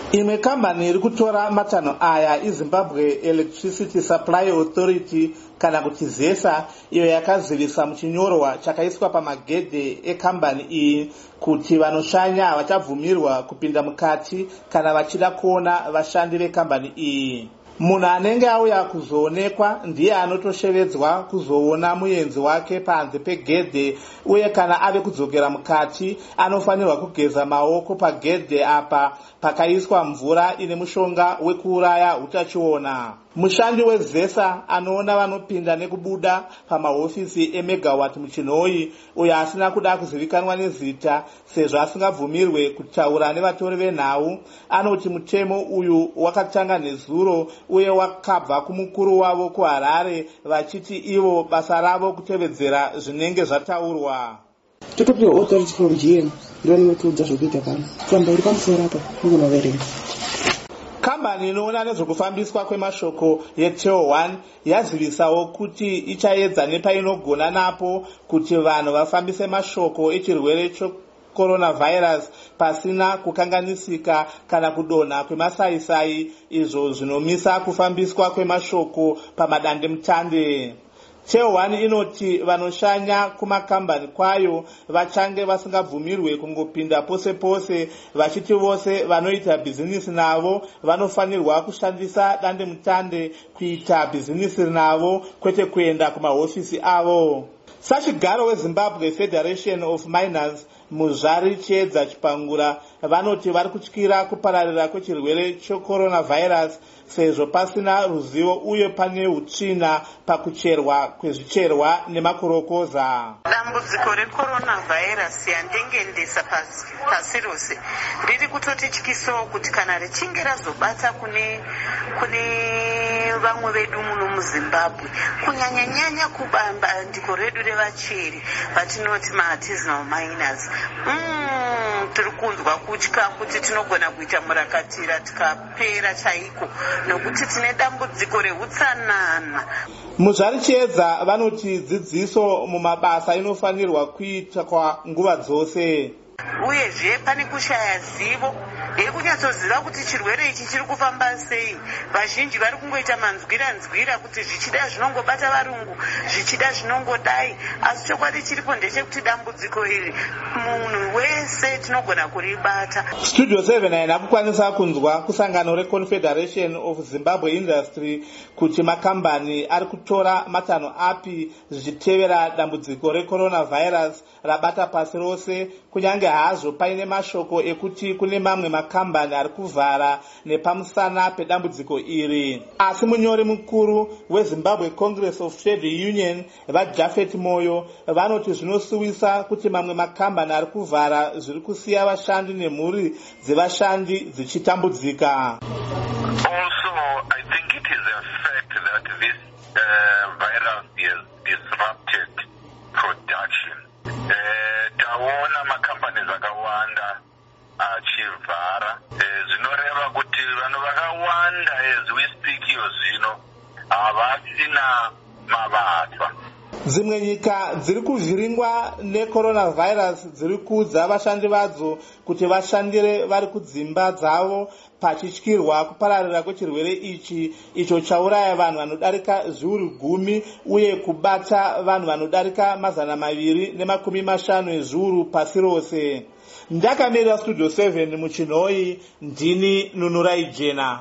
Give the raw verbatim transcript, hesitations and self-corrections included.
Imwe kambani iri kutora matanho aya iZimbabwe Electricity Supply Authority kana kuti ZESA, iyo yakazivisa muchinyorwa chakaiswa pamagedhe ekambani iyi kuti vanoshanya vachabvumirwa kupinda mukati kana vachida kuona vashandi vekambani iyi. Munhu anenge auya kuzoonekwa ndiye anotoshevedzwa kuzoona muenzi wake panze pegedhe, uye kana ave kudzokera mukati anofanirwa kugeza maoko pagedhe apa pakaiswa mvura ine mushonga wekuuraya utachiona. Mushandi weZESA anoona vanopinda nekubuda pamahofisi eMegawatt muchinhoyi, uyo asina kuda kuzivikanwa nezita sezvo asingabvumirwe kutaura nevatori venhau, anoti mutemo uyu wakatanga nezuro uye wakabva kumukuru wavo kuHarare, vachiti ivo basa ravo kutevedzera zvinenge zvataurwa. Totopiwa authority from G M ndinotoudza zvokuita pano tsamba iri pamusoro apa mukunoverenga. Kambani inoona nezvokufambiswa kwemashoko yeTeo one yazivisawo kuti ichaedza nepainogona napo kuti vanhu vafambise mashoko echirwere checoronavirus pasina kukanganisika kana kudonha kwemasaisai, izvo zvinomisa kufambiswa kwemashoko pamadandemutande. Teo one inoti vanoshanya kumakambani kwayo vachange vasingabvumirwe kungopinda pose pose, vachiti vose vanoita bhizinisi navo vanofanirwa kushandisa dandemutande kuita bhizinisi navo, kwete kuenda kumahofisi avo. Sachigaro weZimbabwe Federation of Miners Muzvari Chiedza Chipangura vanoti vari kutyira kupararira kwechirwere checoronavirus sezvo pasina ruzivo uye pane utsvina pakucherwa kwezvicherwa nemakurokoza. Dambudziko recoronavirus yandengendesa pasi rose riri kutotityisa kuti kana richinge razobata kune kune vamwe vedu muno muZimbabwe, kunyanyanyanya kubandiko redu revacheri vatinoti maartisanal miners, mm, tiri kunzwa kutya kuti tinogona kuita murakatira tikapera chaiko nokuti tine dambudziko reutsanana. Muzvari Chiedza vanoti dzidziso mumabasa inofanirwa kuitwa nguva dzose. Uyezve pane kushaya zivo yekunyatsozviva kuti chirwere ichi chiri kufamba sei. Vazhinji vari kungoita manzwira-nzwira kuti zvichida zvinongobata varungu, zvichida zvinongodai, asi chokwadi chiripo ndechekuti dambudziko iri munhu wese tinogona kuribata. Studio seven haina kukwanisa kunzwa kusangano reConfederation of Zimbabwe Industry kuti makambani ari kutora matanho api zvichitevera dambudziko recoronavirus rabata pasi rose, kunyange hazvo paine mashoko ekuti kune mamwe makambani ari kuvhara nepamusana pedambudziko iri. Asi munyori mukuru weZimbabwe Congress of Trade Union vaJafet Moyo vanoti zvinosuwisa kuti mamwe makambani ari kuvhara zviri kusiya vashandi nemhuri dzevashandi dzichitambudzika. Also, I think it is a fact that this uh, virus has disrupted production. Uh, taona makambani akawanda achivhara, zvinoreva kuti vanhu vakawanda as we speak iyo zvino havasina mabasa. Dzimwe nyika dziri kuvhiringwa necoronavirus dziri kuudza vashandi vadzo kuti vashandire vari kudzimba dzavo pachityirwa kupararira kwechirwere ichi, icho chauraya vanhu vanodarika zviuru gumi uye kubata vanhu vanodarika mazana maviri nemakumi mashanu ezviuru pasi rose. Ndakamirira Studio seven muchinhoyi, ndini Nunurai Jena.